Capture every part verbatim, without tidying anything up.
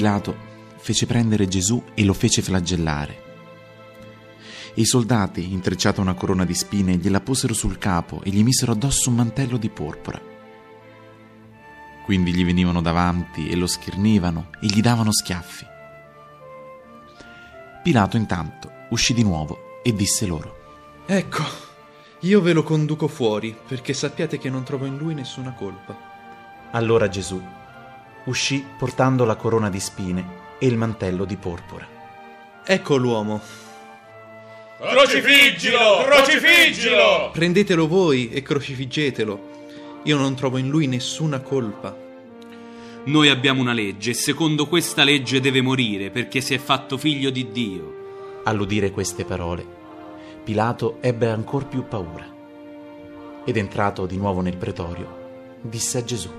Pilato fece prendere Gesù e lo fece flagellare. E i soldati, intrecciata una corona di spine, gliela posero sul capo e gli misero addosso un mantello di porpora. Quindi gli venivano davanti e lo schernivano e gli davano schiaffi. Pilato intanto uscì di nuovo e disse loro: Ecco, io ve lo conduco fuori, perché sappiate che non trovo in lui nessuna colpa. Allora Gesù uscì portando la corona di spine e il mantello di porpora. Ecco l'uomo. Crocifiggilo! Crocifiggilo! Prendetelo voi e crocifiggetelo. Io non trovo in lui nessuna colpa. Noi abbiamo una legge e secondo questa legge deve morire perché si è fatto figlio di Dio. All'udire queste parole, Pilato ebbe ancor più paura ed entrato di nuovo nel pretorio, disse a Gesù: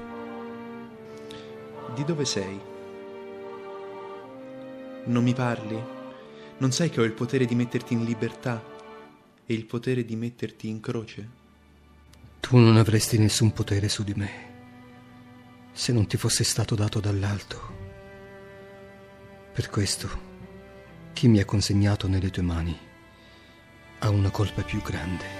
Di dove sei? Non mi parli? Non sai che ho il potere di metterti in libertà e il potere di metterti in croce? Tu non avresti nessun potere su di me se non ti fosse stato dato dall'alto. Per questo, chi mi ha consegnato nelle tue mani ha una colpa più grande.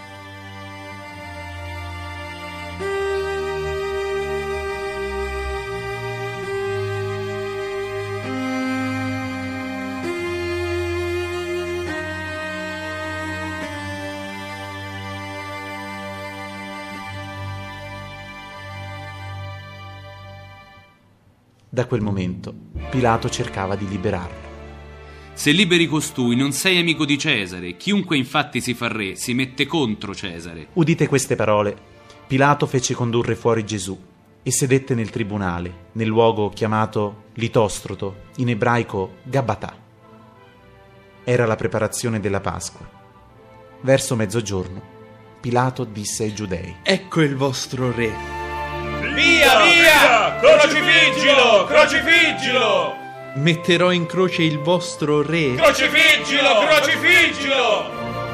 Da quel momento Pilato cercava di liberarlo. Se liberi costui non sei amico di Cesare. Chiunque infatti si fa re si mette contro Cesare. Udite queste parole, Pilato fece condurre fuori Gesù e sedette nel tribunale, nel luogo chiamato Litostroto, in ebraico Gabatà. Era la preparazione della Pasqua. Verso mezzogiorno Pilato disse ai giudei: Ecco il vostro re. Via, via! Crocifiggilo! Crocifiggilo! Metterò in croce il vostro re. Crocifiggilo! Crocifiggilo!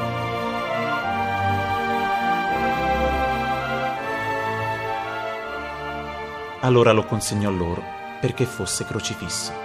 Allora lo consegnò loro perché fosse crocifisso.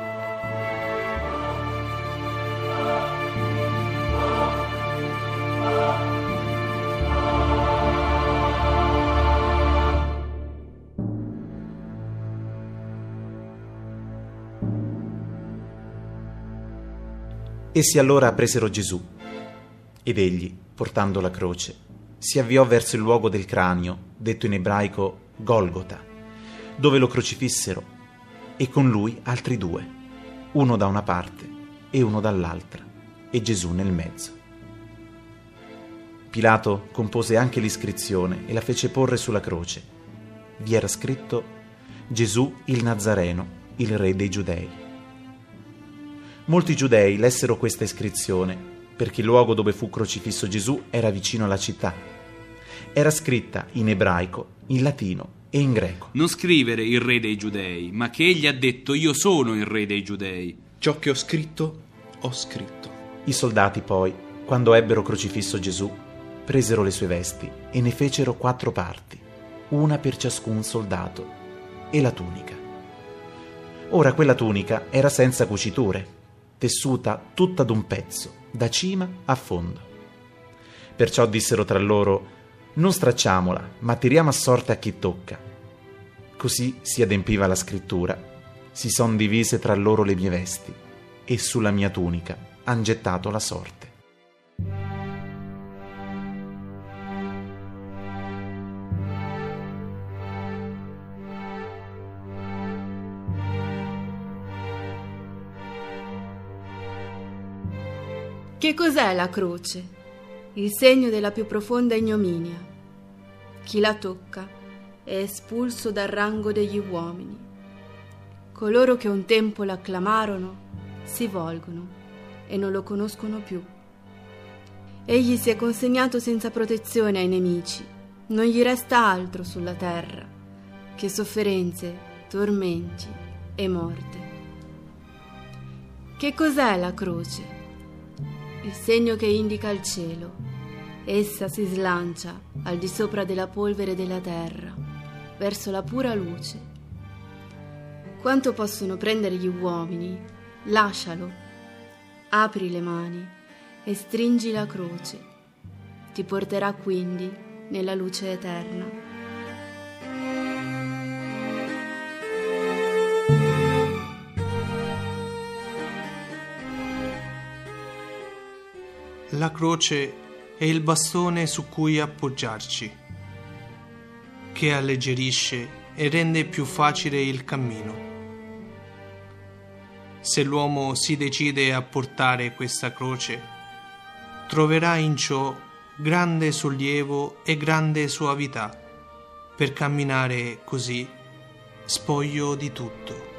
Essi allora presero Gesù, ed egli, portando la croce, si avviò verso il luogo del cranio, detto in ebraico Golgota, dove lo crocifissero, e con lui altri due, uno da una parte e uno dall'altra, e Gesù nel mezzo. Pilato compose anche l'iscrizione e la fece porre sulla croce. Vi era scritto: Gesù il Nazareno, il re dei Giudei. Molti giudei lessero questa iscrizione, perché il luogo dove fu crocifisso Gesù era vicino alla città. Era scritta in ebraico, in latino e in greco. Non scrivere il re dei Giudei, ma che egli ha detto: io sono il re dei Giudei. Ciò che ho scritto, ho scritto. I soldati poi, quando ebbero crocifisso Gesù, presero le sue vesti e ne fecero quattro parti, una per ciascun soldato, e la tunica. Ora quella tunica era senza cuciture, tessuta tutta d'un pezzo, da cima a fondo. Perciò dissero tra loro: non stracciamola, ma tiriamo a sorte a chi tocca. Così si adempiva la scrittura: si son divise tra loro le mie vesti, e sulla mia tunica han gettato la sorte. Che cos'è la croce? Il segno della più profonda ignominia. Chi la tocca è espulso dal rango degli uomini. Coloro che un tempo l'acclamarono si volgono e non lo conoscono più. Egli si è consegnato senza protezione ai nemici. Non gli resta altro sulla terra che sofferenze, tormenti e morte. Che cos'è la croce? Il segno che indica il cielo. Essa si slancia al di sopra della polvere della terra, verso la pura luce. Quanto possono prendere gli uomini, lascialo. Apri le mani e stringi la croce. Ti porterà quindi nella luce eterna. La croce è il bastone su cui appoggiarci, che alleggerisce e rende più facile il cammino. Se l'uomo si decide a portare questa croce, troverà in ciò grande sollievo e grande soavità per camminare così, spoglio di tutto.